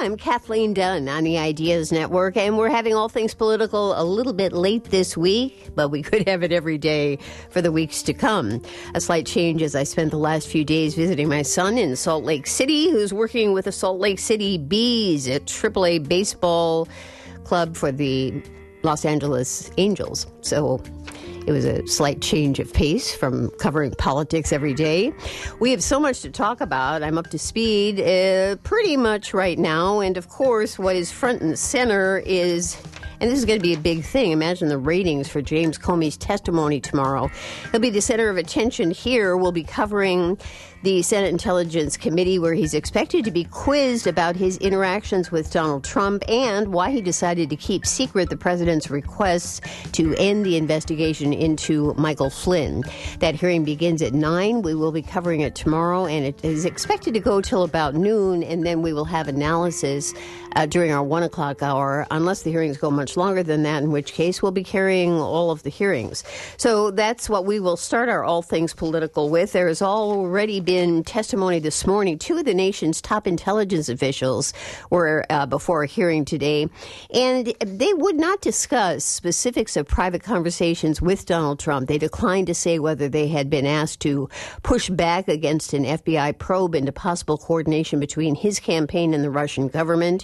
I'm Kathleen Dunn on the Ideas Network, and we're having All Things Political a little bit late this week, but we could have it every day for the weeks to come. A slight change as I spent the last few days visiting my son in Salt Lake City, who's working with the Salt Lake City Bees, a AAA baseball club for the Los Angeles Angels. So it was a slight change of pace from covering politics every day. We have so much to talk about. I'm up to speed pretty much right now. And of course, what is front and center is, and this is going to be a big thing, imagine the ratings for James Comey's testimony tomorrow. He'll be the center of attention here. We'll be covering the Senate Intelligence Committee, where he's expected to be quizzed about his interactions with Donald Trump and why he decided to keep secret the president's requests to end the investigation into Michael Flynn. That hearing begins at 9. We will be covering it tomorrow, and it is expected to go till about noon, and then we will have analysis during our 1 o'clock hour, unless the hearings go much longer than that, in which case we'll be carrying all of the hearings. So that's what we will start our All Things Political with. There has already been testimony this morning. Two of the nation's top intelligence officials were before a hearing today, and they would not discuss specifics of private conversations with Donald Trump. They declined to say whether they had been asked to push back against an FBI probe into possible coordination between his campaign and the Russian government.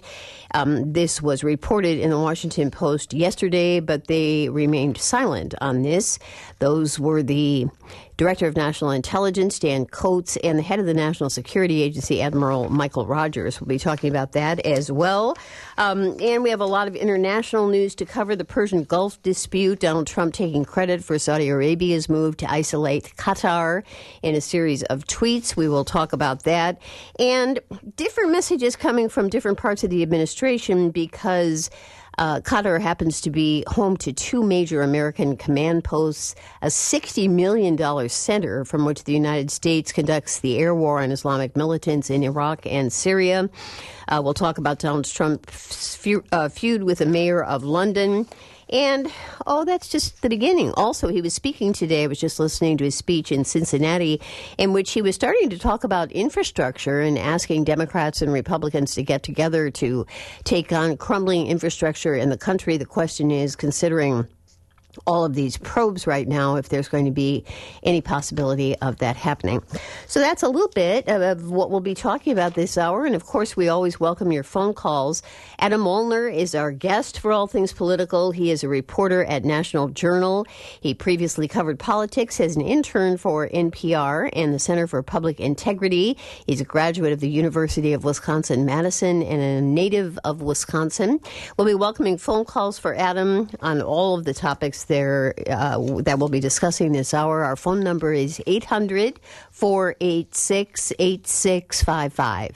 This was reported in the Washington Post yesterday, but they remained silent on this. Those were the Director of National Intelligence, Dan Coats, and the head of the National Security Agency, Admiral Michael Rogers. We'll be talking about that as well. And we have a lot of international news to cover. The Persian Gulf dispute, Donald Trump taking credit for Saudi Arabia's move to isolate Qatar in a series of tweets. We will talk about that. And different messages coming from different parts of the administration, because Qatar happens to be home to two major American command posts, a $60 million center from which the United States conducts the air war on Islamic militants in Iraq and Syria. We'll talk about Donald Trump's feud with the mayor of London. And, that's just the beginning. Also, he was speaking today. I was just listening to his speech in Cincinnati, in which he was starting to talk about infrastructure and asking Democrats and Republicans to get together to take on crumbling infrastructure in the country. The question is, considering all of these probes right now, if there's going to be any possibility of that happening. So that's a little bit of what we'll be talking about this hour. And of course, we always welcome your phone calls. Adam Molnar is our guest for All Things Political. He is a reporter at National Journal. He previously covered politics as an intern for NPR and the Center for Public Integrity. He's a graduate of the University of Wisconsin-Madison and a native of Wisconsin. We'll be welcoming phone calls for Adam on all of the topics there that we'll be discussing this hour. Our phone number is 800-486-8655.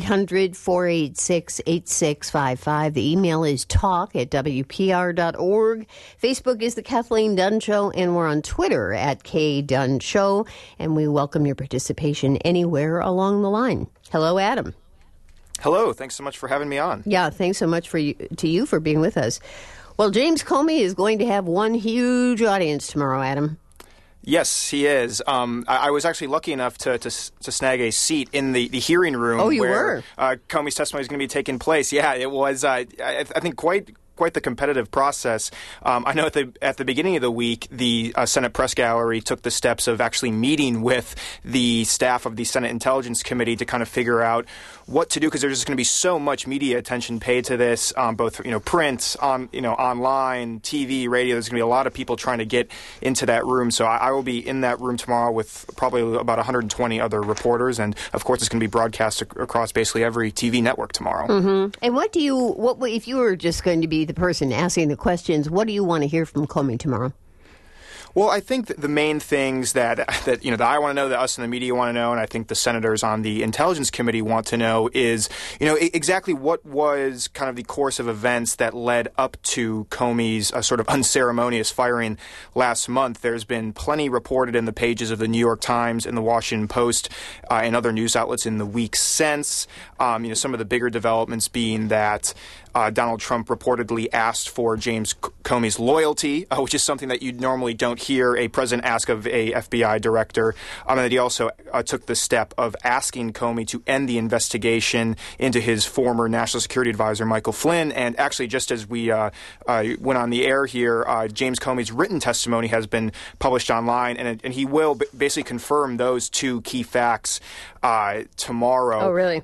800-486-8655. The email is talk@wpr.org. Facebook is The Kathleen Dunn Show, and we're on Twitter at @KDunn Show. And we welcome your participation anywhere along the line. Hello, Adam. Hello. Thanks so much for having me on. Yeah, thanks so much to you for being with us. Well, James Comey is going to have one huge audience tomorrow, Adam. Yes, he is. I was actually lucky enough to snag a seat in the hearing room. Oh, you where, were? Comey's testimony is going to be taking place. Yeah, it was, I think, quite the competitive process. I know at the beginning of the week, the Senate Press Gallery took the steps of actually meeting with the staff of the Senate Intelligence Committee to kind of figure out what to do, because there's just going to be so much media attention paid to this, both print, online, TV, radio. There's going to be a lot of people trying to get into that room. So I will be in that room tomorrow with probably about 120 other reporters, and of course it's going to be broadcast across basically every TV network tomorrow. Mm-hmm. And what if you were just going to be the person asking the questions, what do you want to hear from Comey tomorrow? Well, I think that the main things that I want to know, that us in the media want to know, and I think the senators on the Intelligence Committee want to know is, exactly what was kind of the course of events that led up to Comey's sort of unceremonious firing last month. There's been plenty reported in the pages of the New York Times and the Washington Post and other news outlets in the weeks since. Some of the bigger developments being that Donald Trump reportedly asked for James Comey's loyalty, which is something that you normally don't hear a president ask of a FBI director, and that he also took the step of asking Comey to end the investigation into his former national security advisor, Michael Flynn. And actually, just as we went on the air here, James Comey's written testimony has been published online, and he will basically confirm those two key facts tomorrow. Oh, really?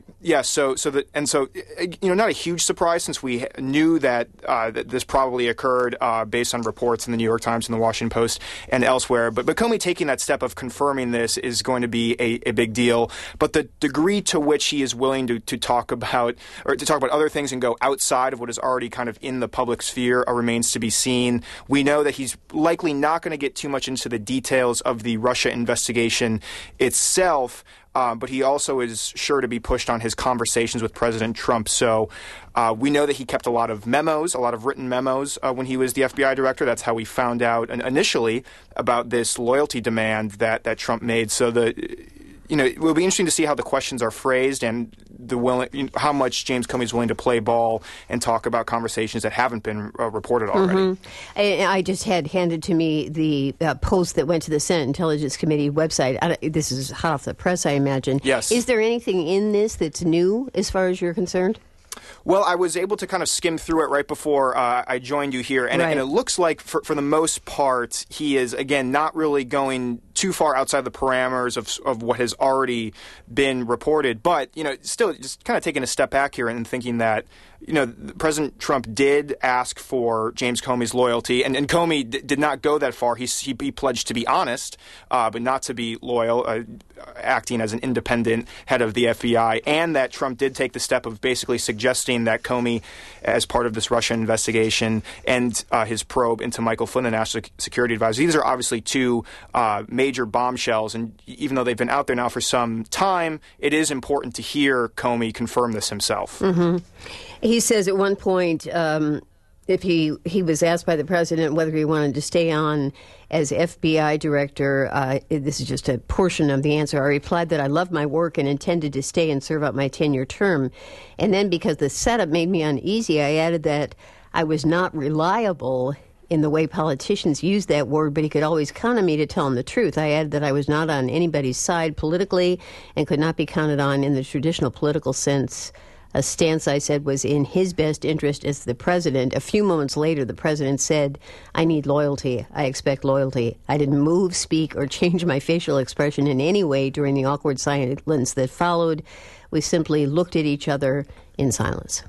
Not a huge surprise, since we knew that this probably occurred based on reports in the New York Times and the Washington Post and elsewhere. But Comey taking that step of confirming this is going to be a big deal. But the degree to which he is willing to talk about other things and go outside of what is already kind of in the public sphere remains to be seen. We know that he's likely not going to get too much into the details of the Russia investigation itself. But he also is sure to be pushed on his conversations with President Trump. So we know that he kept a lot of written memos when he was the FBI director. That's how we found out initially about this loyalty demand that Trump made. So it will be interesting to see how the questions are phrased and how much James Comey is willing to play ball and talk about conversations that haven't been reported already. I just had handed to me the post that went to the Senate Intelligence Committee website. This is hot off the press, I imagine. Yes. Is there anything in this that's new as far as you're concerned? Well, I was able to kind of skim through it right before I joined you here, and it looks like, for the most part, he is, again, not really going too far outside the parameters of what has already been reported. But, still just kind of taking a step back here and thinking that, President Trump did ask for James Comey's loyalty, and Comey did not go that far. He pledged to be honest, but not to be loyal, acting as an independent head of the FBI, and that Trump did take the step of basically suggesting that Comey, as part of this Russia investigation and his probe into Michael Flynn, the national security advisor, these are obviously two major bombshells, and even though they've been out there now for some time, it is important to hear Comey confirm this himself. Mm-hmm. He says at one point, if he was asked by the president whether he wanted to stay on as FBI director, this is just a portion of the answer. I replied that I loved my work and intended to stay and serve out my 10-year term. And then, because the setup made me uneasy, I added that I was not reliable in the way politicians use that word, but he could always count on me to tell him the truth. I added that I was not on anybody's side politically and could not be counted on in the traditional political sense. A stance, I said, was in his best interest as the president. A few moments later, the president said, I need loyalty. I expect loyalty. I didn't move, speak, or change my facial expression in any way during the awkward silence that followed. We simply looked at each other in silence.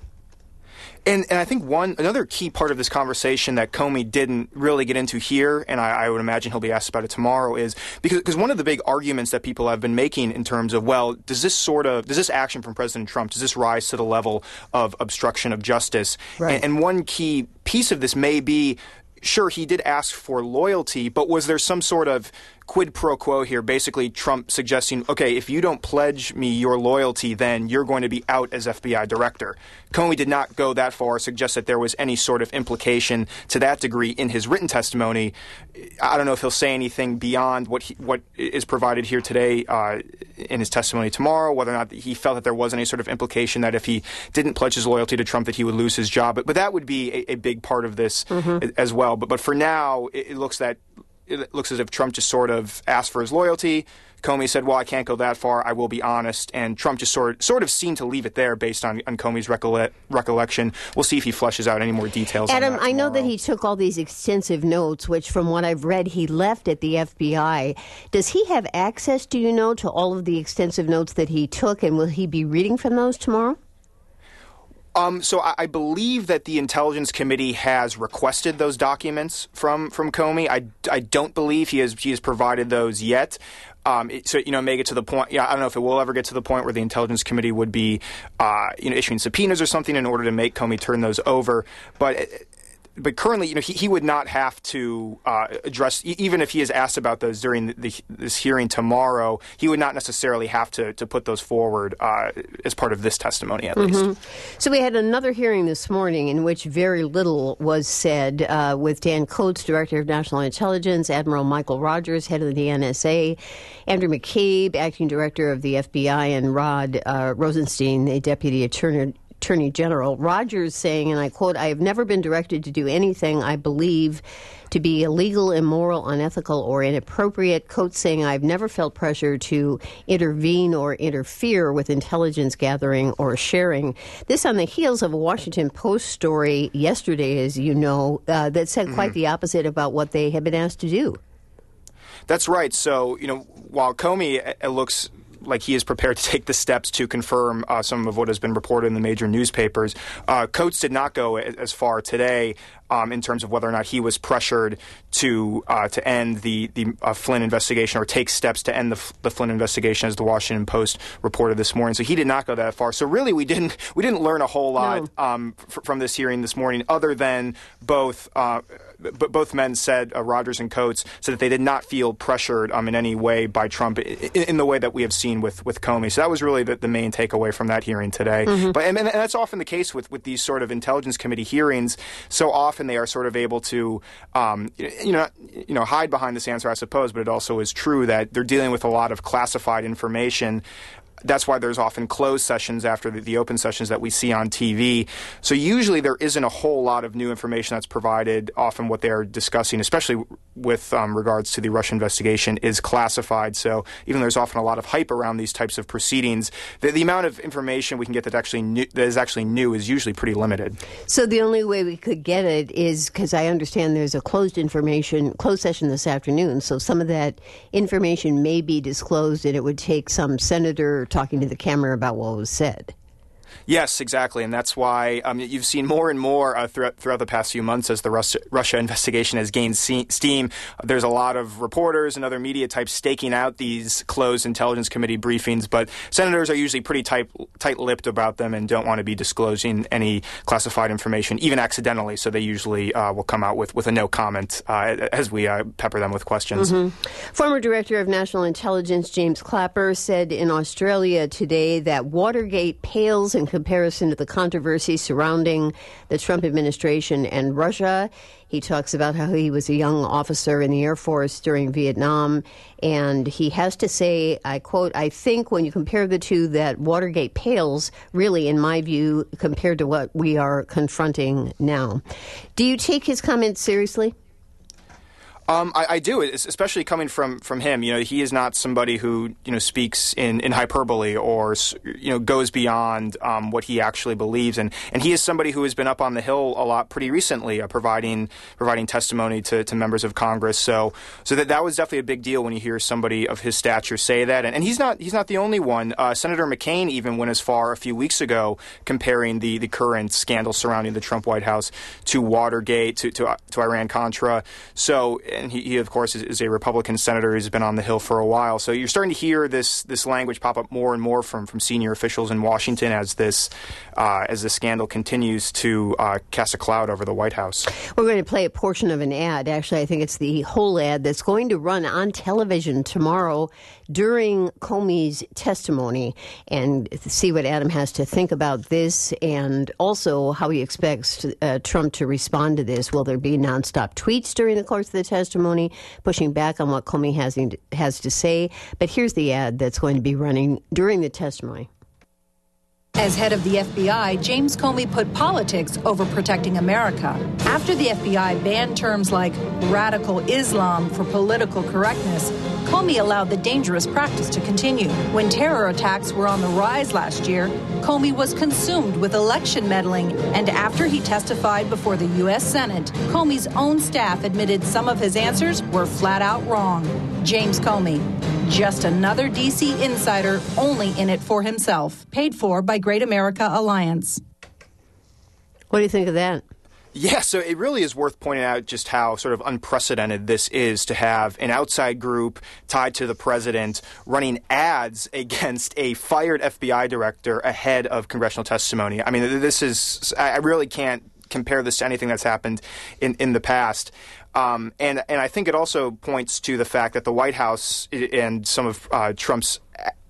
And I think another key part of this conversation that Comey didn't really get into here, and I would imagine he'll be asked about it tomorrow, is because one of the big arguments that people have been making in terms of, well, does this action from President Trump, does this rise to the level of obstruction of justice? Right. And one key piece of this may be, sure, he did ask for loyalty, but was there some sort of quid pro quo here, basically Trump suggesting, okay, if you don't pledge me your loyalty, then you're going to be out as FBI director. Comey did not go that far, suggest that there was any sort of implication to that degree in his written testimony. I don't know if he'll say anything beyond what is provided here today in his testimony tomorrow, whether or not he felt that there was any sort of implication that if he didn't pledge his loyalty to Trump that he would lose his job. But that would be a big part of this as well. But for now, it looks as if Trump just sort of asked for his loyalty. Comey said, well, I can't go that far. I will be honest. And Trump just sort of seemed to leave it there based on Comey's recollection. We'll see if he fleshes out any more details Adam, on that I know that he took all these extensive notes, which from what I've read, he left at the FBI. Does he have access, do you know, to all of the extensive notes that he took, and will he be reading from those tomorrow? So I believe that the Intelligence Committee has requested those documents from Comey. I don't believe he has provided those yet. So, it may get to the point, I don't know if it will ever get to the point where the Intelligence Committee would be, issuing subpoenas or something in order to make Comey turn those over. But currently, he would not have to address, even if he is asked about those during this hearing tomorrow, he would not necessarily have to put those forward as part of this testimony, at least. So we had another hearing this morning in which very little was said with Dan Coats, Director of National Intelligence, Admiral Michael Rogers, head of the NSA, Andrew McCabe, Acting Director of the FBI, and Rod Rosenstein, a Deputy Attorney Attorney General. Rogers saying, and I quote, "I have never been directed to do anything I believe to be illegal, immoral, unethical, or inappropriate." Coates saying, "I've never felt pressure to intervene or interfere with intelligence gathering or sharing." This on the heels of a Washington Post story yesterday, as you know, that said quite the opposite about what they have been asked to do. That's right. So, while Comey looks like he is prepared to take the steps to confirm some of what has been reported in the major newspapers, Coates did not go as far today in terms of whether or not he was pressured to end the Flynn investigation or take steps to end the Flynn investigation, as the Washington Post reported this morning. So he did not go that far. So really, we didn't learn a whole lot from this hearing this morning, other than both men said, Rogers and Coates, said that they did not feel pressured in any way by Trump in the way that we have seen with Comey. So that was really the main takeaway from that hearing today. But and that's often the case with these sort of Intelligence Committee hearings. So often they are sort of able to, hide behind this answer, I suppose. But it also is true that they're dealing with a lot of classified information. That's why there's often closed sessions after the open sessions that we see on TV. So usually there isn't a whole lot of new information that's provided. Often what they're discussing, especially with regards to the Russia investigation, is classified. So even though there's often a lot of hype around these types of proceedings, the amount of information we can get that is actually new is usually pretty limited. So the only way we could get it is, because I understand there's a closed session this afternoon, so some of that information may be disclosed, and it would take some senator talking to the camera about what was said. Yes, exactly, and that's why you've seen more and more throughout the past few months as the Russia investigation has gained steam. There's a lot of reporters and other media types staking out these closed Intelligence Committee briefings, but senators are usually pretty tight-lipped about them and don't want to be disclosing any classified information, even accidentally, so they usually will come out with a no comment as we pepper them with questions. Former Director of National Intelligence James Clapper said in Australia today that Watergate pales in comparison to the controversy surrounding the Trump administration and Russia. He talks about how he was a young officer in the Air Force during Vietnam, and he has to say, I quote, "I think when you compare the two, that Watergate pales, really, in my view, compared to what we are confronting now." Do you take his comments seriously? I do, especially coming from him. He is not somebody who speaks in hyperbole or goes beyond what he actually believes, and he is somebody who has been up on the Hill a lot pretty recently, providing testimony to members of Congress. So that was definitely a big deal when you hear somebody of his stature say that, and he's not the only one. Senator McCain even went as far a few weeks ago comparing the current scandal surrounding the Trump White House to Watergate, to Iran-Contra. So. And he of course, is a Republican senator who's been on the Hill for a while. So you're starting to hear this language pop up more and more from senior officials in Washington as this scandal continues to cast a cloud over the White House. We're going to play a portion of an ad. Actually, I think it's the whole ad that's going to run on television tomorrow during Comey's testimony, and see what Adam has to think about this, and also how he expects Trump to respond to this. Will there be nonstop tweets during the course of the testimony, pushing back on what Comey has to say? But here's the ad that's going to be running during the testimony. As head of the FBI, James Comey put politics over protecting America. After the FBI banned terms like radical Islam for political correctness, Comey allowed the dangerous practice to continue. When terror attacks were on the rise last year, Comey was consumed with election meddling, and after he testified before the U.S. Senate, Comey's own staff admitted some of his answers were flat out wrong. James Comey, just another D.C. insider, only in it for himself. Paid for by Great America Alliance. What do you think of that? Yeah, so it really is worth pointing out just how sort of unprecedented this is to have an outside group tied to the president running ads against a fired FBI director ahead of congressional testimony. I mean, I really can't compare this to anything that's happened in the past. And I think it also points to the fact that the White House and some of Trump's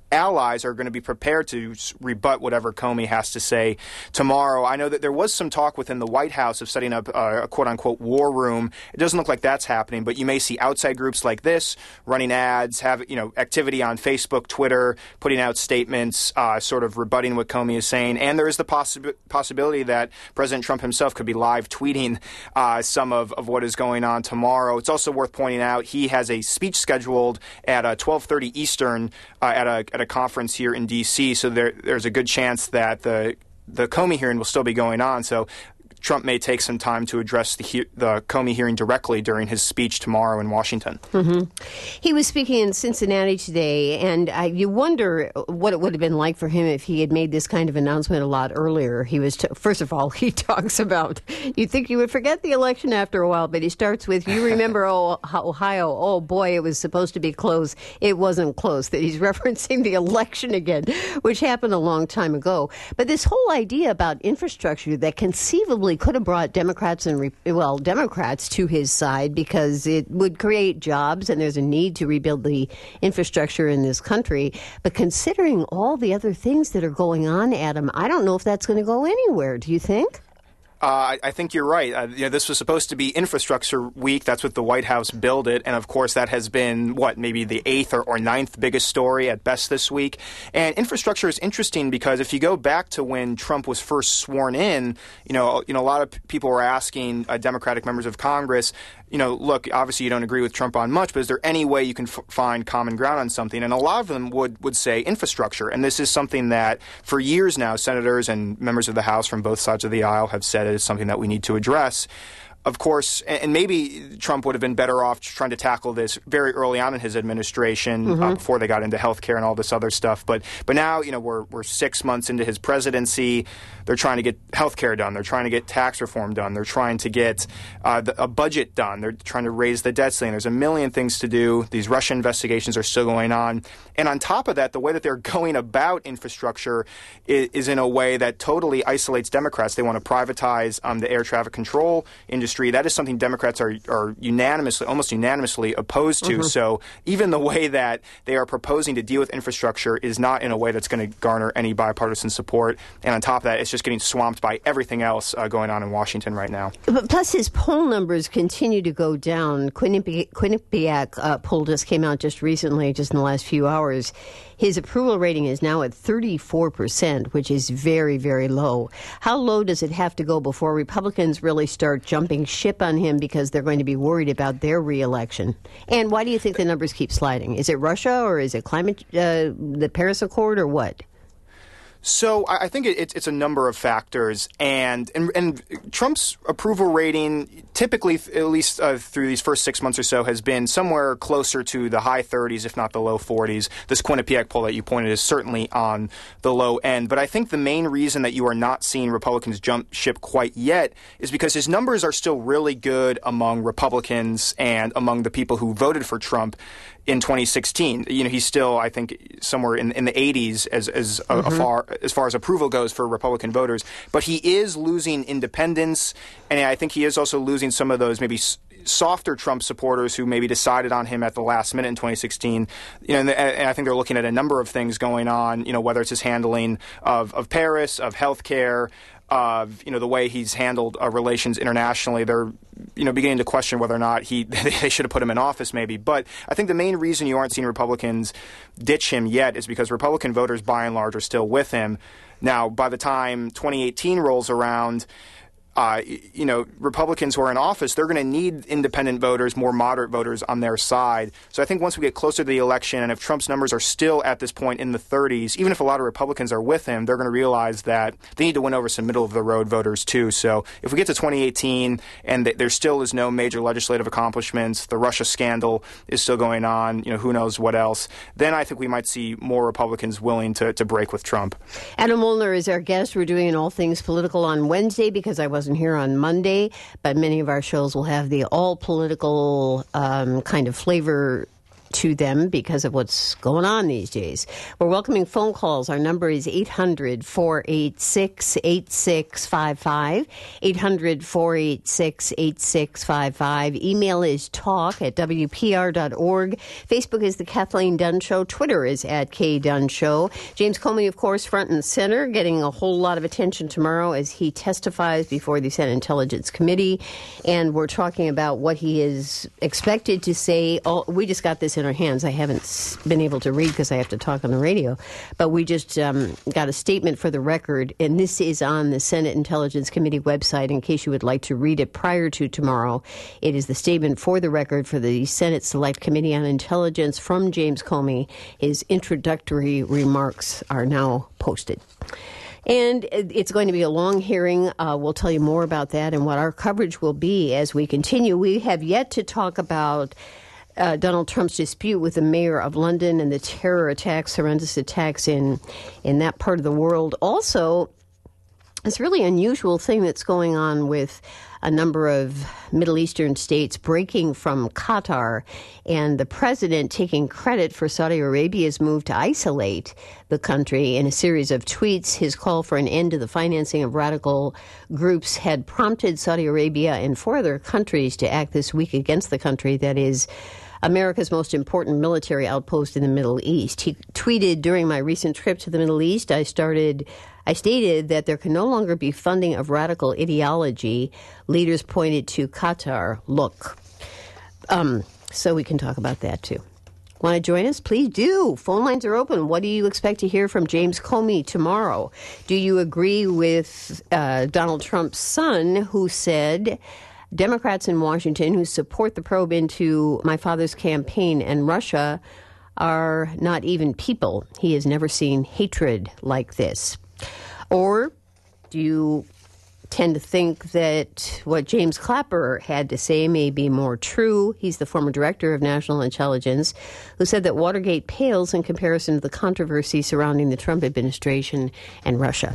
allies are going to be prepared to rebut whatever Comey has to say tomorrow. I know that there was some talk within the White House of setting up a quote-unquote war room. It doesn't look like that's happening, but you may see outside groups like this running ads, have activity on Facebook, Twitter, putting out statements, sort of rebutting what Comey is saying. And there is the possibility that President Trump himself could be live tweeting some of what is going on tomorrow. It's also worth pointing out he has a speech scheduled at 12:30 Eastern at a conference here in D.C., so there's a good chance that the Comey hearing will still be going on. So Trump may take some time to address the Comey hearing directly during his speech tomorrow in Washington. Mm-hmm. He was speaking in Cincinnati today, and you wonder what it would have been like for him if he had made this kind of announcement a lot earlier. He was, first of all, he talks about, you'd think you would forget the election after a while, but he starts with, you remember Ohio, oh boy, it was supposed to be close. It wasn't close. That he's referencing the election again, which happened a long time ago. But this whole idea about infrastructure that conceivably could have brought Democrats to his side because it would create jobs, and there's a need to rebuild the infrastructure in this country. But considering all the other things that are going on, Adam, I don't know if that's going to go anywhere. Do you think? I think you're right. This was supposed to be Infrastructure Week. That's what the White House billed it. And, of course, that has been, maybe the 8th or 9th biggest story at best this week. And infrastructure is interesting because if you go back to when Trump was first sworn in, a lot of people were asking Democratic members of Congress, look, obviously you don't agree with Trump on much, but is there any way you can find common ground on something? And a lot of them would say infrastructure. And this is something that for years now, senators and members of the House from both sides of the aisle have said is something that we need to address. Of course, and maybe Trump would have been better off trying to tackle this very early on in his administration before they got into health care and all this other stuff. But now, we're 6 months into his presidency. They're trying to get health care done. They're trying to get tax reform done. They're trying to get a budget done. They're trying to raise the debt ceiling. There's a million things to do. These Russia investigations are still going on. And on top of that, the way that they're going about infrastructure is in a way that totally isolates Democrats. They want to privatize the air traffic control industry. That is something Democrats are almost unanimously opposed to. So even the way that they are proposing to deal with infrastructure is not in a way that's going to garner any bipartisan support. And on top of that, it's just getting swamped by everything else going on in Washington right now. But plus, his poll numbers continue to go down. Quinnipiac poll just came out just recently, just in the last few hours. His approval rating is now at 34%, which is very, very low. How low does it have to go before Republicans really start jumping ship on him because they're going to be worried about their reelection? And why do you think the numbers keep sliding? Is it Russia or is it climate, the Paris Accord, or what? So I think it's a number of factors, and Trump's approval rating typically, at least through these first 6 months or so, has been somewhere closer to the high 30s, if not the low 40s. This Quinnipiac poll that you pointed is certainly on the low end. But I think the main reason that you are not seeing Republicans jump ship quite yet is because his numbers are still really good among Republicans and among the people who voted for Trump in 2016. He's still, I think, somewhere in the 80s as far as approval goes for Republican voters. But he is losing independents, and I think he is also losing some of those maybe softer Trump supporters who maybe decided on him at the last minute in 2016. And I think they're looking at a number of things going on, whether it's his handling of Paris, of health care, of the way he's handled relations internationally. They're beginning to question whether or not they should have put him in office maybe. But I think the main reason you aren't seeing Republicans ditch him yet is because Republican voters by and large are still with him. Now, by the time 2018 rolls around, Republicans who are in office, they're going to need independent voters, more moderate voters on their side. So I think once we get closer to the election, and if Trump's numbers are still at this point in the 30s, even if a lot of Republicans are with him, they're going to realize that they need to win over some middle-of-the-road voters, too. So if we get to 2018 and there still is no major legislative accomplishments, the Russia scandal is still going on, who knows what else, then I think we might see more Republicans willing to break with Trump. Adam Molnar is our guest. We're doing an All Things Political on Wednesday because I wasn't here on Monday, but many of our shows will have the all political kind of flavor to them because of what's going on these days. We're welcoming phone calls. Our number is 800-486-8655, 800-486-8655. Email is talk@wpr.org. Facebook is The Kathleen Dunn Show. Twitter is @KDunn James Comey, of course, front and center, getting a whole lot of attention tomorrow as he testifies before the Senate Intelligence Committee. And we're talking about what he is expected to say. We just got this in our hands. I haven't been able to read because I have to talk on the radio. But we just got a statement for the record, and this is on the Senate Intelligence Committee website in case you would like to read it prior to tomorrow. It is the statement for the record for the Senate Select Committee on Intelligence from James Comey. His introductory remarks are now posted. And it's going to be a long hearing. We'll tell you more about that and what our coverage will be as we continue. We have yet to talk about Donald Trump's dispute with the mayor of London and the terror attacks, horrendous attacks in that part of the world. Also, this really unusual thing that's going on with a number of Middle Eastern states breaking from Qatar, and the president taking credit for Saudi Arabia's move to isolate the country. In a series of tweets, his call for an end to the financing of radical groups had prompted Saudi Arabia and 4 other countries to act this week against the country that is America's most important military outpost in the Middle East. He tweeted, "During my recent trip to the Middle East, I stated that there can no longer be funding of radical ideology. Leaders pointed to Qatar. Look." So we can talk about that, too. Want to join us? Please do. Phone lines are open. What do you expect to hear from James Comey tomorrow? Do you agree with Donald Trump's son, who said Democrats in Washington who support the probe into my father's campaign and Russia are not even people? He has never seen hatred like this. Or do you tend to think that what James Clapper had to say may be more true? He's the former director of national intelligence who said that Watergate pales in comparison to the controversy surrounding the Trump administration and Russia.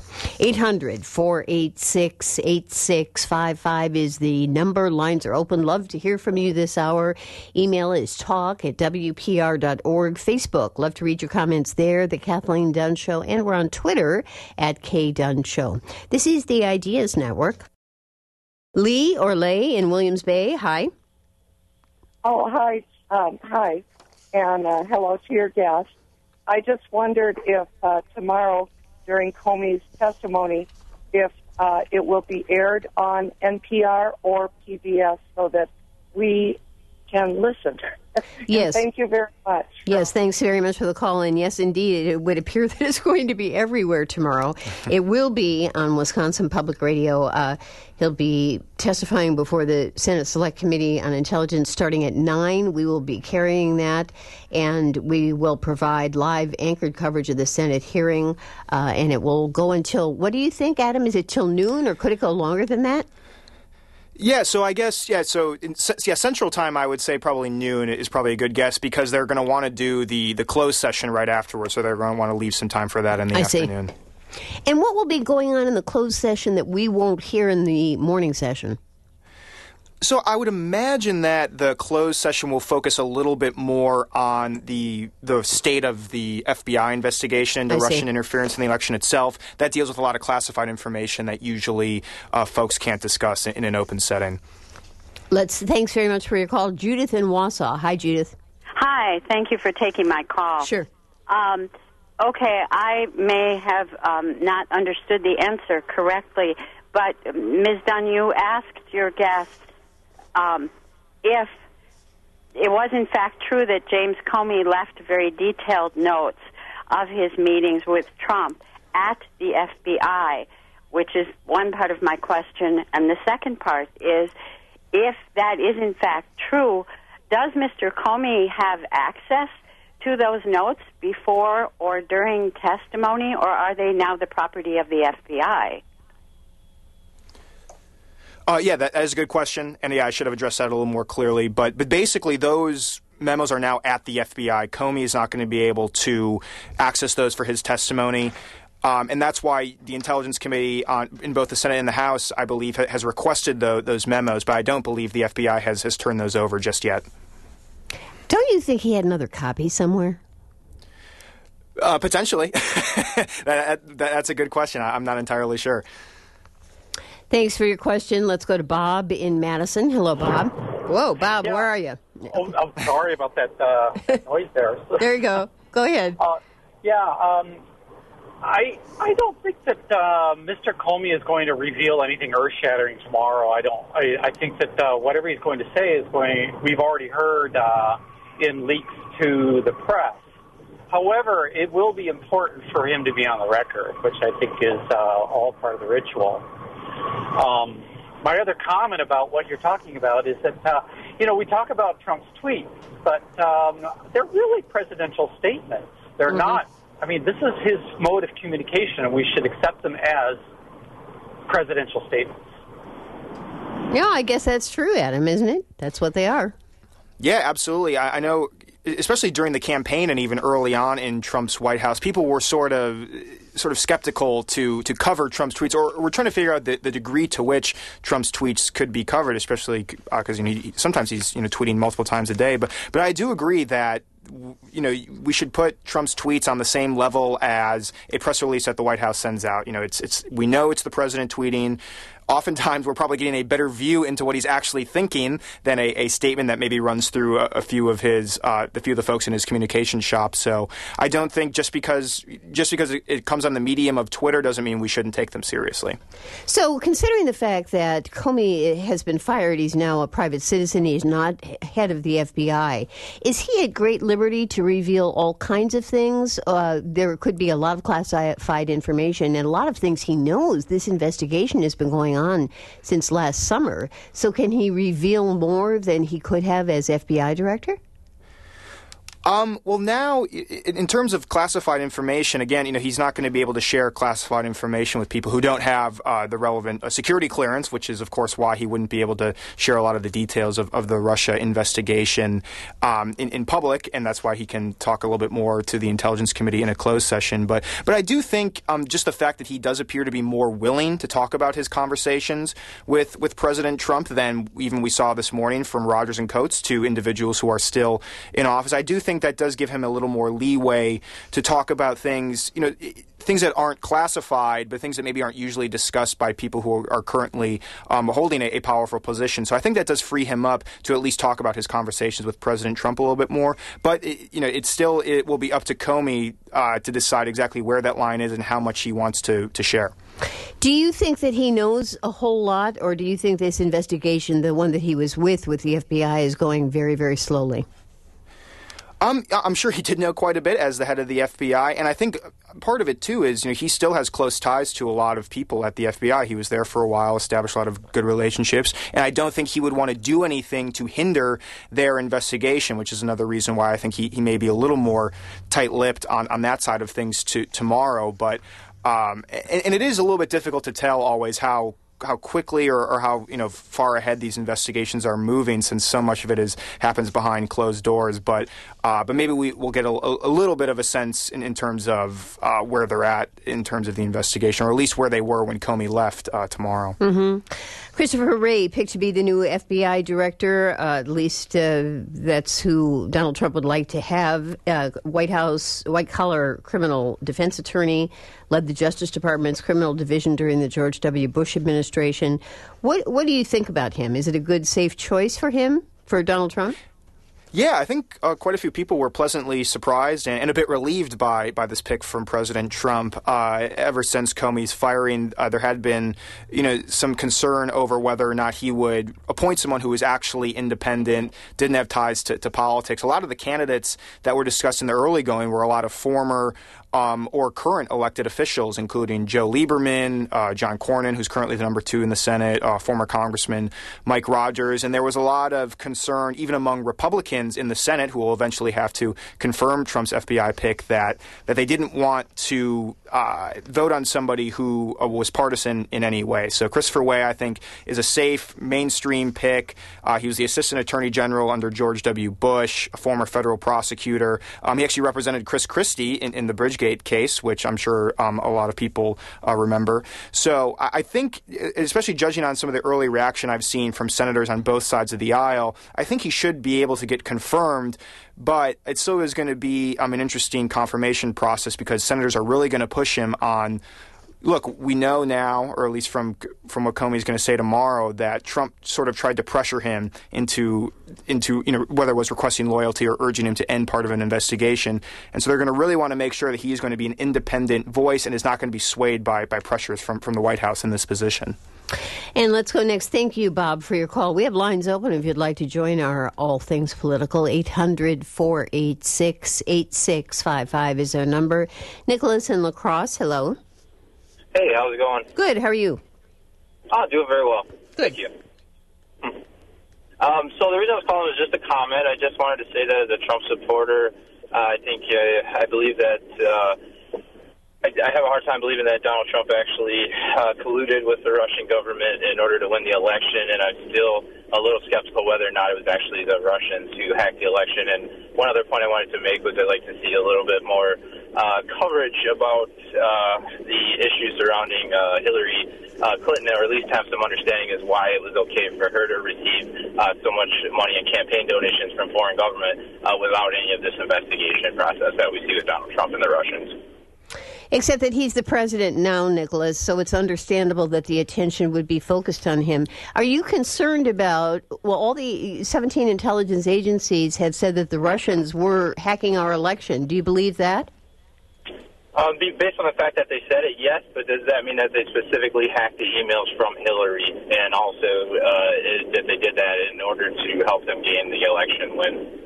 800-486-8655 is the number. Lines are open. Love to hear from you this hour. Email is talk@wpr.org. Facebook, love to read your comments there. The Kathleen Dunn Show. And we're on Twitter @KDunn This is the Ideas Network. Lee or Lay in Williams Bay, hi. Oh, hi. Hi. And hello to your guest. I just wondered if tomorrow during Comey's testimony, if it will be aired on NPR or PBS so that we can listen. Yes. Thank you very much. Yes, thanks very much for the call. And yes, indeed, it would appear that it's going to be everywhere tomorrow. It will be on Wisconsin Public Radio. He'll be testifying before the Senate Select Committee on Intelligence starting at 9. We will be carrying that, and we will provide live anchored coverage of the Senate hearing, and it will go until, what do you think, Adam? Is it till noon, or could it go longer than that? Yeah, so I guess, Central Time, I would say probably noon is probably a good guess because they're going to want to do the closed session right afterwards, so they're going to want to leave some time for that in the afternoon. And what will be going on in the closed session that we won't hear in the morning session? So I would imagine that the closed session will focus a little bit more on the state of the FBI investigation into Russian interference in the election itself. That deals with a lot of classified information that usually folks can't discuss in an open setting. Thanks very much for your call. Judith in Wausau. Hi, Judith. Hi. Thank you for taking my call. Sure. Okay, I may have not understood the answer correctly, but Ms. Dunn, you asked your guest if it was in fact true that James Comey left very detailed notes of his meetings with Trump at the FBI, which is one part of my question. And the second part is, if that is in fact true, does Mr. Comey have access to those notes before or during testimony, or are they now the property of the FBI? Yeah, that is a good question, and yeah, I should have addressed that a little more clearly. But basically, those memos are now at the FBI. Comey is not going to be able to access those for his testimony, and that's why the Intelligence Committee in both the Senate and the House, I believe, has requested those memos, but I don't believe the FBI has turned those over just yet. Don't you think he had another copy somewhere? Potentially. That's a good question. I'm not entirely sure. Thanks for your question. Let's go to Bob in Madison. Hello, Bob. Whoa, Bob, where are you? Oh, I'm sorry about that noise there. There you go. Go ahead. I don't think that Mr. Comey is going to reveal anything earth-shattering tomorrow. I think that whatever he's going to say we've already heard in leaks to the press. However, it will be important for him to be on the record, which I think is all part of the ritual. My other comment about what you're talking about is that, we talk about Trump's tweets, but they're really presidential statements. They're not. I mean, this is his mode of communication, and we should accept them as presidential statements. Yeah, I guess that's true, Adam, isn't it? That's what they are. Yeah, absolutely. I know, especially during the campaign and even early on in Trump's White House, people were sort of skeptical to cover Trump's tweets, or we're trying to figure out the degree to which Trump's tweets could be covered, especially because sometimes he's tweeting multiple times a day. But I do agree that we should put Trump's tweets on the same level as a press release that the White House sends out. We know it's the president tweeting. Oftentimes, we're probably getting a better view into what he's actually thinking than a statement that maybe runs through a few of the folks in his communication shop. So I don't think just because it comes on the medium of Twitter doesn't mean we shouldn't take them seriously. So considering the fact that Comey has been fired, he's now a private citizen, he's not head of the FBI, is he at great liberty to reveal all kinds of things? There could be a lot of classified information and a lot of things he knows. This investigation has been going on since last summer. So can he reveal more than he could have as FBI director? Well, now, in terms of classified information, again, he's not going to be able to share classified information with people who don't have the relevant security clearance, which is, of course, why he wouldn't be able to share a lot of the details of the Russia investigation in public, and that's why he can talk a little bit more to the Intelligence Committee in a closed session. But I do think just the fact that he does appear to be more willing to talk about his conversations with President Trump than even we saw this morning from Rogers and Coates to individuals who are still in office, I do think that does give him a little more leeway to talk about things, things that aren't classified, but things that maybe aren't usually discussed by people who are currently holding a powerful position. So I think that does free him up to at least talk about his conversations with President Trump a little bit more. But, it will be up to Comey to decide exactly where that line is and how much he wants to share. Do you think that he knows a whole lot, or do you think this investigation, the one that he was with the FBI, is going very, very slowly? I'm sure he did know quite a bit as the head of the FBI, and I think part of it, too, is he still has close ties to a lot of people at the FBI. He was there for a while, established a lot of good relationships, and I don't think he would want to do anything to hinder their investigation, which is another reason why I think he may be a little more tight-lipped on that side of things tomorrow. But and it is a little bit difficult to tell always how quickly or how far ahead these investigations are moving, since so much of it happens behind closed doors. But maybe we'll get a little bit of a sense in terms of where they're at in terms of the investigation, or at least where they were when Comey left tomorrow. Mm-hmm. Christopher Wray picked to be the new FBI director. At least that's who Donald Trump would like to have. White-collar criminal defense attorney, led the Justice Department's criminal division during the George W. Bush administration. What do you think about him? Is it a good, safe choice for him, for Donald Trump? Yeah, I think quite a few people were pleasantly surprised and a bit relieved by this pick from President Trump. Ever since Comey's firing, there had been, some concern over whether or not he would appoint someone who was actually independent, didn't have ties to politics. A lot of the candidates that were discussed in the early going were a lot of former or current elected officials, including Joe Lieberman, John Cornyn, who's currently the number 2 in the Senate, former Congressman Mike Rogers. And there was a lot of concern, even among Republicans in the Senate, who will eventually have to confirm Trump's FBI pick, that they didn't want to vote on somebody who was partisan in any way. So Christopher Wray, I think, is a safe, mainstream pick. He was the Assistant Attorney General under George W. Bush, a former federal prosecutor. He actually represented Chris Christie in the Bridgegate Russiagate case, which I'm sure a lot of people remember. So I think, especially judging on some of the early reaction I've seen from senators on both sides of the aisle, I think he should be able to get confirmed. But it still is going to be an interesting confirmation process because senators are really going to push him on. Look, we know now, or at least from what Comey's going to say tomorrow, that Trump sort of tried to pressure him into whether it was requesting loyalty or urging him to end part of an investigation. And so they're going to really want to make sure that he is going to be an independent voice and is not going to be swayed by pressures from the White House in this position. And let's go next. Thank you, Bob, for your call. We have lines open if you'd like to join our All Things Political. 800-486-8655 is our number. Nicholas in La Crosse, hello. Hey, how's it going? Good. How are you? Oh, doing very well. Good. Thank you. So the reason I was calling was just a comment. I just wanted to say that as a Trump supporter, I believe that I have a hard time believing that Donald Trump actually colluded with the Russian government in order to win the election, and I'm still a little skeptical whether or not it was actually the Russians who hacked the election. And one other point I wanted to make was I'd like to see a little bit more coverage about the issues surrounding Hillary Clinton, or at least have some understanding as why it was okay for her to receive so much money and campaign donations from foreign government without any of this investigation process that we see with Donald Trump and the Russians. Except that he's the president now, Nicholas, so it's understandable that the attention would be focused on him. Are you concerned about, all the 17 intelligence agencies have said that the Russians were hacking our election. Do you believe that? Based on the fact that they said it, yes, but does that mean that they specifically hacked the emails from Hillary, and also that they did that in order to help them gain the election win?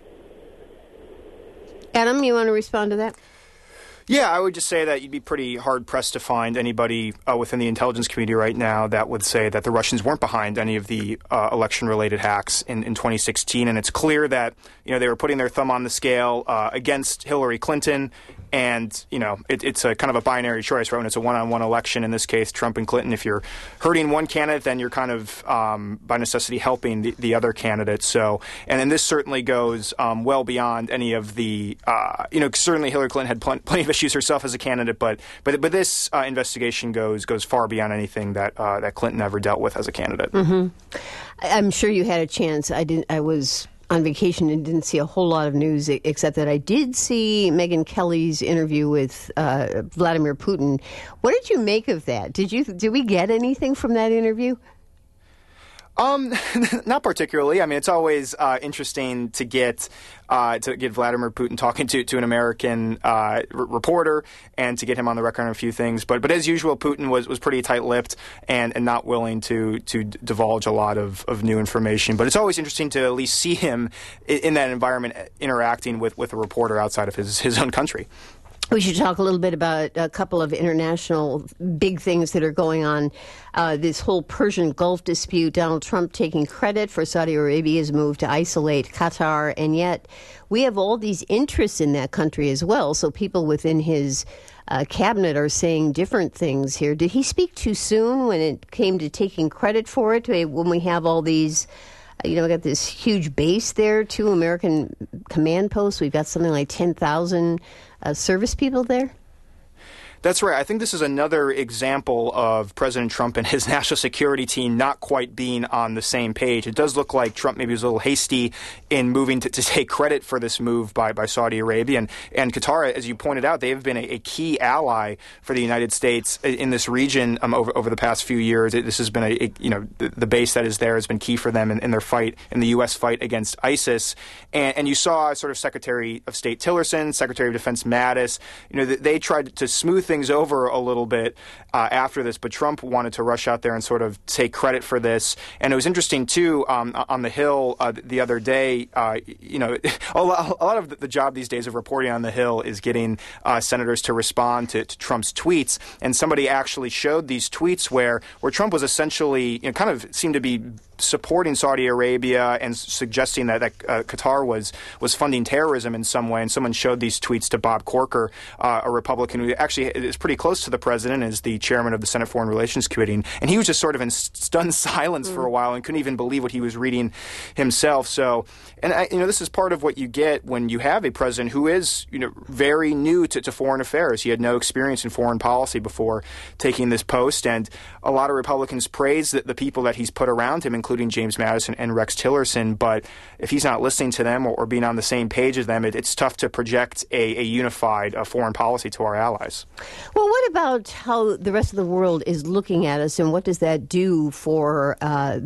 Adam, you want to respond to that? Yeah, I would just say that you'd be pretty hard-pressed to find anybody within the intelligence community right now that would say that the Russians weren't behind any of the election-related hacks in 2016. And it's clear that, they were putting their thumb on the scale against Hillary Clinton. And, it's a kind of a binary choice, right? When it's a one-on-one election, in this case, Trump and Clinton, if you're hurting one candidate, then you're kind of, by necessity, helping the other candidate. So, and then this certainly goes well beyond any of the, certainly Hillary Clinton had plenty of issues herself as a candidate, but this investigation goes far beyond anything that Clinton ever dealt with as a candidate. Mm-hmm. I'm sure you had a chance. I was on vacation and didn't see a whole lot of news, except that I did see Megyn Kelly's interview with Vladimir Putin. What did you make of that? Did we get anything from that interview? Not particularly. I mean, it's always interesting to get Vladimir Putin talking to an American reporter and to get him on the record on a few things. But as usual, Putin was pretty tight-lipped and not willing to divulge a lot of new information. But it's always interesting to at least see him in that environment interacting with a reporter outside of his own country. We should talk a little bit about a couple of international big things that are going on. This whole Persian Gulf dispute, Donald Trump taking credit for Saudi Arabia's move to isolate Qatar, and yet we have all these interests in that country as well. So people within his cabinet are saying different things here. Did he speak too soon when it came to taking credit for it, when we have all these... we got this huge base there, 2 American command posts. We've got something like 10,000 service people there. That's right. I think this is another example of President Trump and his national security team not quite being on the same page. It does look like Trump maybe was a little hasty in moving to take credit for this move by Saudi Arabia. And Qatar, as you pointed out, they have been a key ally for the United States in this region over the past few years. This has been the base that is there has been key for them in their fight, in the U.S. fight against ISIS. And you saw sort of Secretary of State Tillerson, Secretary of Defense Mattis, they tried to smooth things over a little bit after this, but Trump wanted to rush out there and sort of take credit for this. And it was interesting, too, on the Hill the other day, a lot of the job these days of reporting on the Hill is getting senators to respond to Trump's tweets. And somebody actually showed these tweets where Trump was essentially, kind of seemed to be supporting Saudi Arabia and suggesting that Qatar was funding terrorism in some way. And someone showed these tweets to Bob Corker, a Republican who actually is pretty close to the president, is the chairman of the Senate Foreign Relations Committee. And he was just sort of in stunned silence for a while and couldn't even believe what he was reading himself. So, and this is part of what you get when you have a president who is, very new to foreign affairs. He had no experience in foreign policy before taking this post, and a lot of Republicans praise the people that he's put around him, including James Madison and Rex Tillerson. But if he's not listening to them or being on the same page as them, it's tough to project a unified foreign policy to our allies. Well, what about how the rest of the world is looking at us, and what does that do for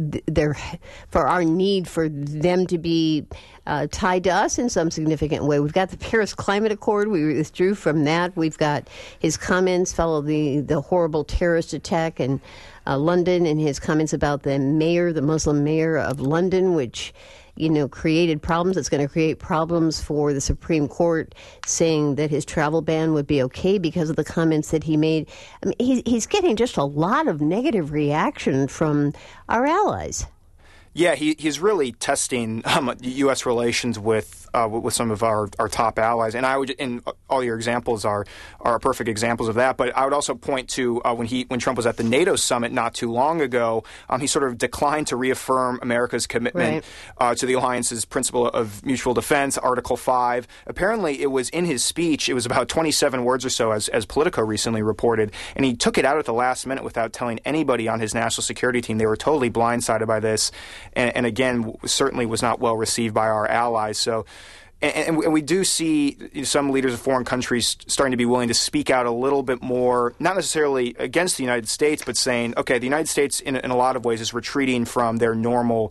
our need for them to be tied to us in some significant way? We've got the Paris Climate Accord. We withdrew from that. We've got his comments follow the horrible terrorist attack in London, and his comments about the Muslim mayor of London, which created problems. It's going to create problems for the Supreme Court, saying that his travel ban would be okay because of the comments that he made. I mean, he's getting just a lot of negative reaction from our allies. Yeah, he's really testing U.S. relations with some of our top allies, and all your examples are perfect examples of that. But I would also point to when Trump was at the NATO summit not too long ago, he sort of declined to reaffirm America's commitment to the alliance's principle of mutual defense, Article 5. Apparently, it was in his speech. It was about 27 words or so, as Politico recently reported, and he took it out at the last minute without telling anybody on his national security team. They were totally blindsided by this. And again, certainly was not well received by our allies. So, and we do see some leaders of foreign countries starting to be willing to speak out a little bit more, not necessarily against the United States, but saying, okay, the United States in a lot of ways is retreating from their normal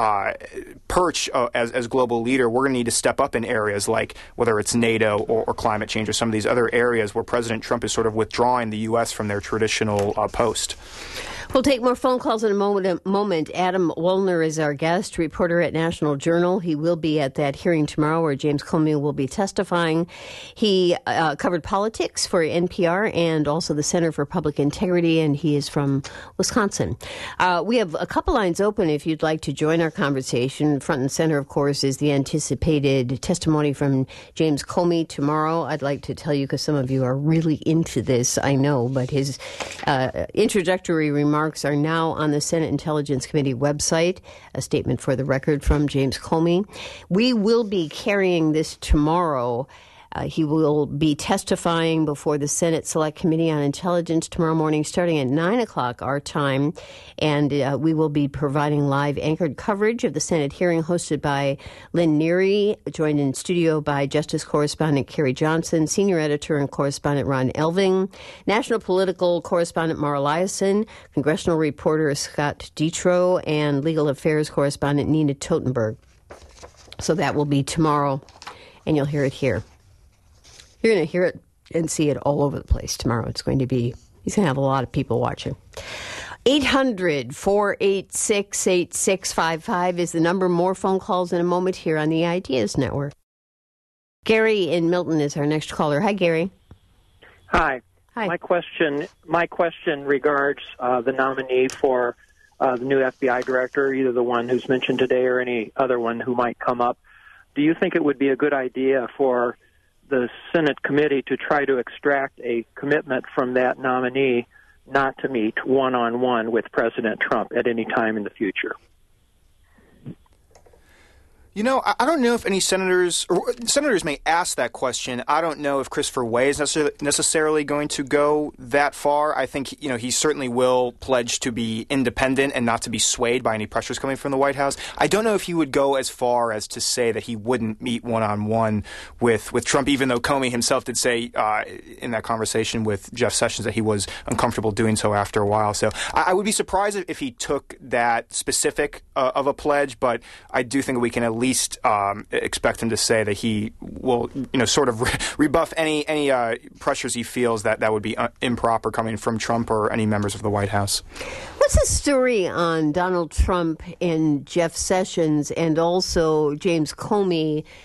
perch as global leader. We're going to need to step up in areas like whether it's NATO or climate change or some of these other areas where President Trump is sort of withdrawing the U.S. from their traditional post. We'll take more phone calls in a moment. Adam Wollner is our guest, reporter at National Journal. He will be at that hearing tomorrow where James Comey will be testifying. He covered politics for NPR and also the Center for Public Integrity, and he is from Wisconsin. We have a couple lines open if you'd like to join our conversation. Front and center, of course, is the anticipated testimony from James Comey tomorrow. I'd like to tell you, because some of you are really into this, I know, but his introductory remarks are now on the Senate Intelligence Committee website. A statement for the record from James Comey. We will be carrying this tomorrow. He will be testifying before the Senate Select Committee on Intelligence tomorrow morning starting at 9 o'clock our time. And we will be providing live anchored coverage of the Senate hearing hosted by Lynn Neary, joined in studio by Justice Correspondent Carrie Johnson, Senior Editor and Correspondent Ron Elving, National Political Correspondent Mara Liasson, Congressional Reporter Scott Dietro, and Legal Affairs Correspondent Nina Totenberg. So that will be tomorrow, and you'll hear it here. You're going to hear it and see it all over the place tomorrow. He's going to have a lot of people watching. 800-486-8655 is the number. More phone calls in a moment here on the Ideas Network. Gary in Milton is our next caller. Hi, Gary. Hi. My question regards the nominee for the new FBI director, either the one who's mentioned today or any other one who might come up. Do you think it would be a good idea for the Senate committee to try to extract a commitment from that nominee not to meet one-on-one with President Trump at any time in the future? I don't know if any senators may ask that question. I don't know if Christopher Wray is necessarily going to go that far. I think, he certainly will pledge to be independent and not to be swayed by any pressures coming from the White House. I don't know if he would go as far as to say that he wouldn't meet one-on-one with Trump, even though Comey himself did say in that conversation with Jeff Sessions that he was uncomfortable doing so after a while. So I would be surprised if he took that specific of a pledge, but I do think we can at least expect him to say that he will, sort of rebuff any pressures he feels that would be improper coming from Trump or any members of the White House. What's the story on Donald Trump and Jeff Sessions and also James Comey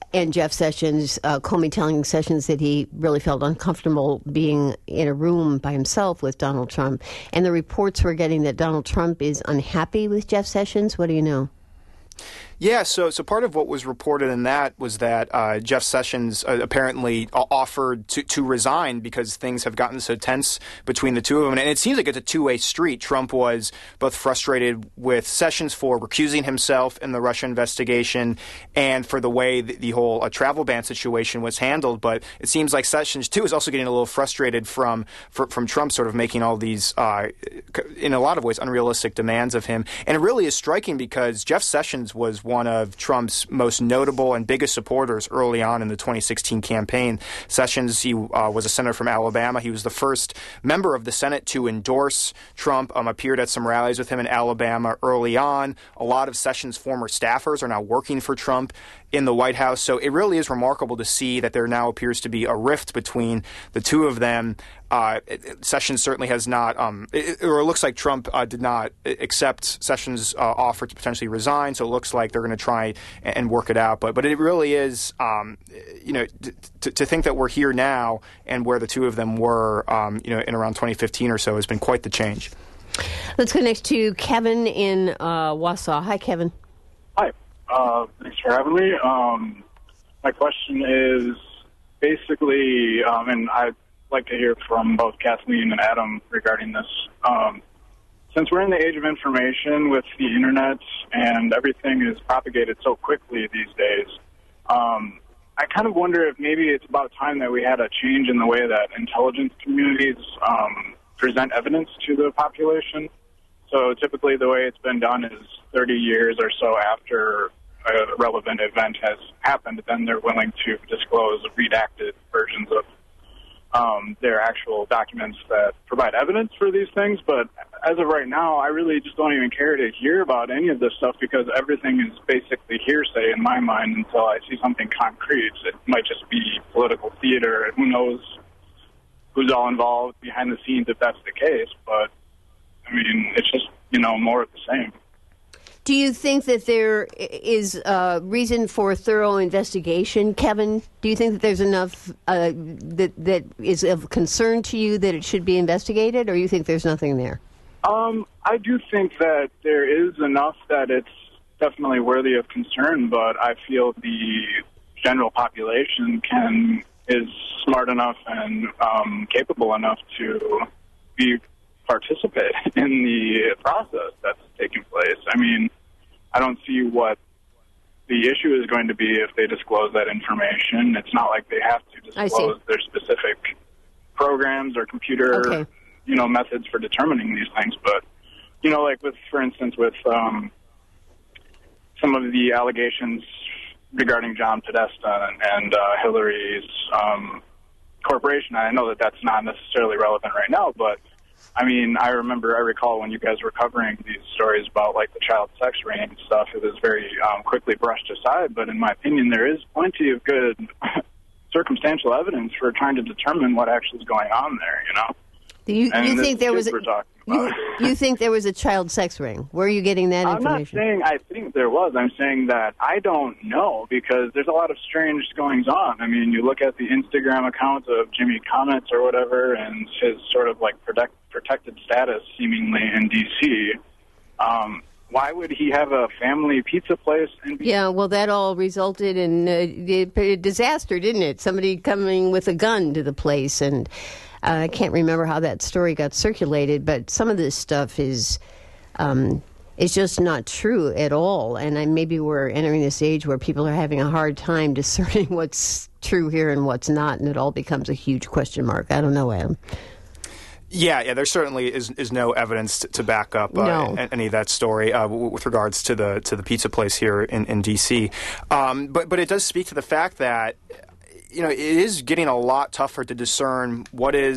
and Jeff Sessions, Comey telling Sessions that he really felt uncomfortable being in a room by himself with Donald Trump. And the reports we're getting that Donald Trump is unhappy with Jeff Sessions. What do you know? Yeah, so part of what was reported in that was that Jeff Sessions apparently offered to resign because things have gotten so tense between the two of them. And it seems like it's a two-way street. Trump was both frustrated with Sessions for recusing himself in the Russia investigation and for the way the whole travel ban situation was handled. But it seems like Sessions, too, is also getting a little frustrated from Trump sort of making all these, in a lot of ways, unrealistic demands of him. And it really is striking because Jeff Sessions was one of Trump's most notable and biggest supporters early on in the 2016 campaign. Sessions, he was a senator from Alabama. He was the first member of the Senate to endorse Trump, appeared at some rallies with him in Alabama early on. A lot of Sessions' former staffers are now working for Trump in the White House. So it really is remarkable to see that there now appears to be a rift between the two of them. Sessions certainly has not, or it looks like Trump did not accept Sessions' offer to potentially resign. So it looks like they're going to try and work it out. But it really is, to think that we're here now and where the two of them were, in around 2015 or so has been quite the change. Let's go next to Kevin in Wausau. Hi, Kevin. Hi. Thanks for having me. My question is basically, and I'd like to hear from both Kathleen and Adam regarding this. Since we're in the age of information with the internet and everything is propagated so quickly these days, I kind of wonder if maybe it's about time that we had a change in the way that intelligence communities present evidence to the population. So typically the way it's been done is 30 years or so after a relevant event has happened, then they're willing to disclose redacted versions of their actual documents that provide evidence for these things. But as of right now, I really just don't even care to hear about any of this stuff because everything is basically hearsay in my mind until I see something concrete. It might just be political theater, and who knows who's all involved behind the scenes if that's the case. But, I mean, it's just, more of the same. Do you think that there is reason for thorough investigation, Kevin? Do you think that there's enough that is of concern to you that it should be investigated, or you think there's nothing there? I do think that there is enough that it's definitely worthy of concern, but I feel the general population is smart enough and capable enough to participate in the process that's taking place. I mean, I don't see what the issue is going to be if they disclose that information. It's not like they have to disclose their specific programs or computer, methods for determining these things. But, like for instance, with some of the allegations regarding John Podesta and Hillary's corporation, I know that that's not necessarily relevant right now, but I mean, I recall when you guys were covering these stories about, like, the child sex ring stuff, it was very quickly brushed aside. But in my opinion, there is plenty of good circumstantial evidence for trying to determine what actually is going on there, You think there was you think there was a child sex ring? Where are you getting that information? I'm not saying I think there was. I'm saying that I don't know because there's a lot of strange goings on. I mean, you look at the Instagram account of Jimmy Comments or whatever and his sort of like protected status seemingly in D.C. Why would he have a family pizza place in D.C.? Yeah, well, that all resulted in a disaster, didn't it? Somebody coming with a gun to the place, and I can't remember how that story got circulated, but some of this stuff is just not true at all. And maybe we're entering this age where people are having a hard time discerning what's true here and what's not, and it all becomes a huge question mark. I don't know, Adam. Yeah, there certainly is no evidence to back up any of that story with regards to the pizza place here in D.C. But it does speak to the fact that it is getting a lot tougher to discern what is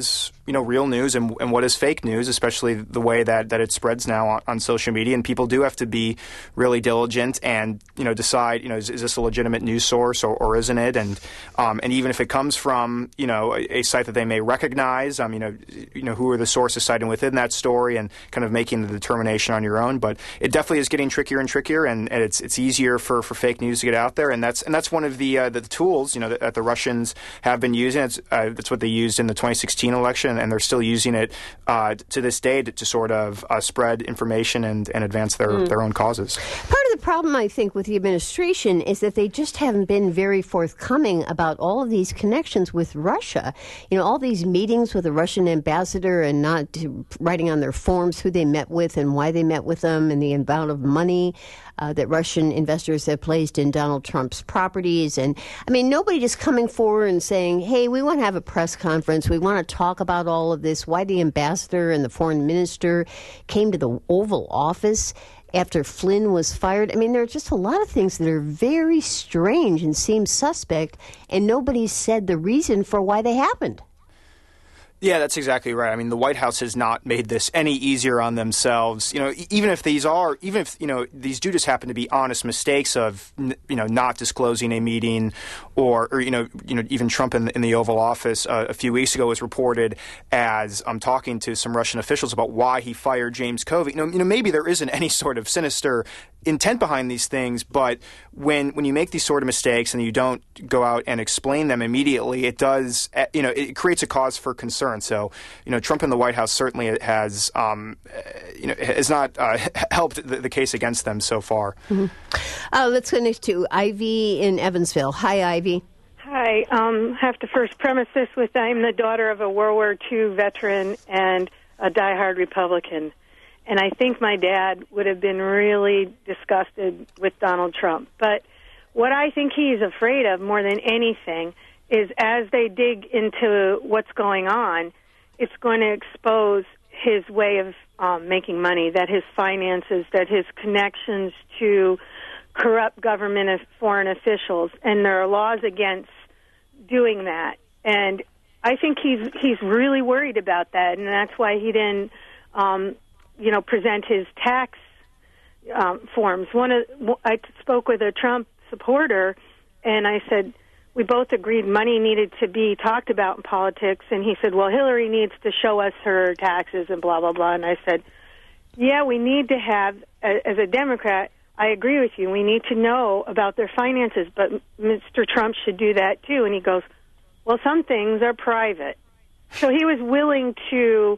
real news and what is fake news, especially the way that it spreads now on social media. And people do have to be really diligent and, decide, is this a legitimate news source or isn't it? And even if it comes from, a site that they may recognize, who are the sources cited within that story and kind of making the determination on your own. But it definitely is getting trickier and trickier, and it's easier for fake news to get out there. And that's one of the tools, that the Russians have been using. That's what they used in the 2016 election, and they're still using it to this day to sort of spread information and advance their own causes. Part of the problem, I think, with the administration is that they just haven't been very forthcoming about all of these connections with Russia. All these meetings with the Russian ambassador and not writing on their forms who they met with and why they met with them and the amount of money that Russian investors have placed in Donald Trump's properties. And, nobody just coming forward and saying, hey, we want to have a press conference. We want to talk about all of this, why the ambassador and the foreign minister came to the Oval Office after Flynn was fired. There are just a lot of things that are very strange and seem suspect, and nobody said the reason for why they happened. Yeah, that's exactly right. The White House has not made this any easier on themselves. Even if these do just happen to be honest mistakes of, not disclosing a meeting or even Trump in the Oval Office a few weeks ago was reported as talking to some Russian officials about why he fired James Comey. Maybe there isn't any sort of sinister intent behind these things, but when you make these sort of mistakes and you don't go out and explain them immediately, it does, it creates a cause for concern. So, Trump in the White House certainly has not helped the case against them so far. Mm-hmm. Let's go next to Ivy in Evansville. Hi, Ivy. Hi. Have to first premise this with I'm the daughter of a World War II veteran and a diehard Republican. And I think my dad would have been really disgusted with Donald Trump. But what I think he's afraid of more than anything is as they dig into what's going on, it's going to expose his way of making money, that his finances, that his connections to corrupt government and foreign officials. And there are laws against doing that. And I think he's really worried about that, and that's why he didn't present his tax forms. I spoke with a Trump supporter, and I said, we both agreed money needed to be talked about in politics, and he said, well, Hillary needs to show us her taxes and blah, blah, blah. And I said, yeah, we need to have, as a Democrat, I agree with you, we need to know about their finances, but Mr. Trump should do that too. And he goes, well, some things are private. So he was willing to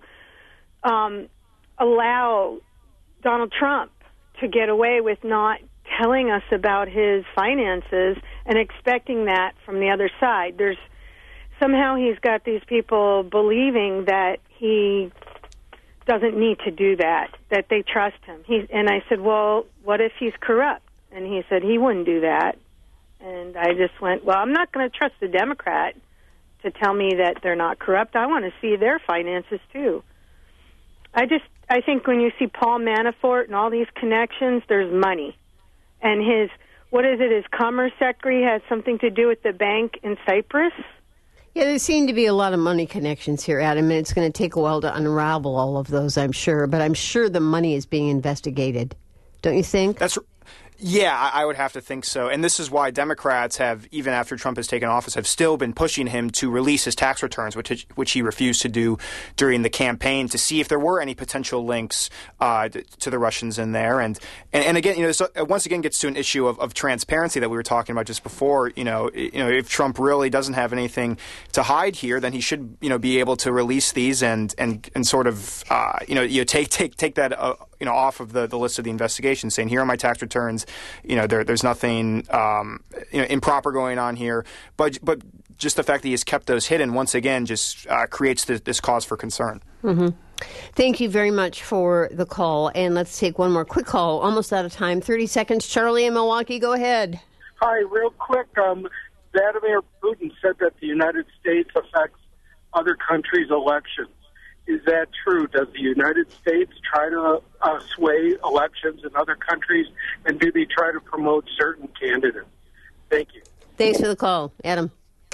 allow Donald Trump to get away with not telling us about his finances and expecting that from the other side. Somehow he's got these people believing that he doesn't need to do that they trust him. And I said, well, what if he's corrupt? And he said he wouldn't do that. And I just went, well, I'm not going to trust a Democrat to tell me that they're not corrupt. I want to see their finances too. I think when you see Paul Manafort and all these connections, there's money. And his Commerce Secretary has something to do with the bank in Cyprus? Yeah, there seem to be a lot of money connections here, Adam, and it's going to take a while to unravel all of those, I'm sure. But I'm sure the money is being investigated. Don't you think? Yeah, I would have to think so. And this is why Democrats have, even after Trump has taken office, have still been pushing him to release his tax returns, which he refused to do during the campaign, to see if there were any potential links to the Russians in there. And again, this once again gets to an issue of transparency that we were talking about just before. If Trump really doesn't have anything to hide here, then he should, be able to release these and sort of, take that off of the list of the investigation, saying, here are my tax returns. There's nothing improper going on here, but just the fact that he has kept those hidden once again just creates this cause for concern. Mm-hmm. Thank you very much for the call, and let's take one more quick call. Almost out of time. 30 seconds. Charlie in Milwaukee, go ahead. Hi, real quick. Vladimir Putin said that the United States affects other countries' elections. Is that true? Does the United States try to sway elections in other countries, and do they try to promote certain candidates? Thank you. Thanks for the call, Adam.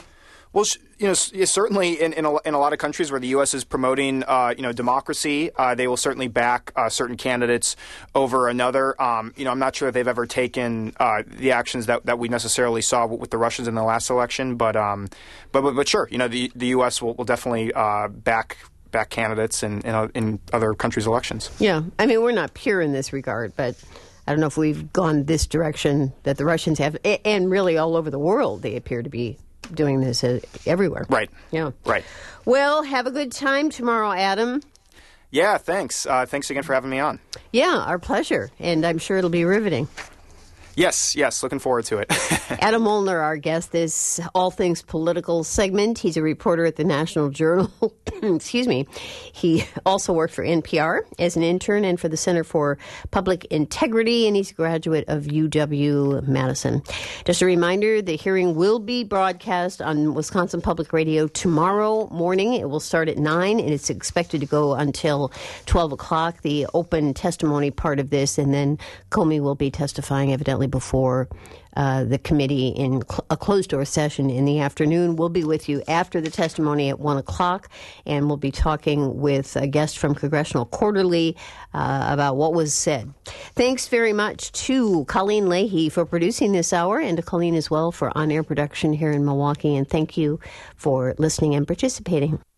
Well, certainly in a lot of countries where the U.S. is promoting, democracy, they will certainly back certain candidates over another. I'm not sure if they've ever taken the actions that we necessarily saw with the Russians in the last election, but sure, the U.S. will definitely back candidates in other countries' elections. Yeah, I mean, we're not pure in this regard, but I don't know if we've gone this direction that the Russians have, and really all over the world they appear to be doing this everywhere. Right. Yeah. Right. Well, have a good time tomorrow, Adam. Yeah, thanks. Thanks again for having me on. Yeah, our pleasure. And I'm sure it'll be riveting. Yes, looking forward to it. Adam Molnar, our guest, this All Things Political segment. He's a reporter at the National Journal. Excuse me. He also worked for NPR as an intern and for the Center for Public Integrity, and he's a graduate of UW-Madison. Just a reminder, the hearing will be broadcast on Wisconsin Public Radio tomorrow morning. It will start at 9, and it's expected to go until 12 o'clock, the open testimony part of this, and then Comey will be testifying evidently before the committee in a closed-door session in the afternoon. We'll be with you after the testimony at 1 o'clock, and we'll be talking with a guest from Congressional Quarterly about what was said. Thanks very much to Colleen Leahy for producing this hour, and to Colleen as well for on-air production here in Milwaukee, and thank you for listening and participating.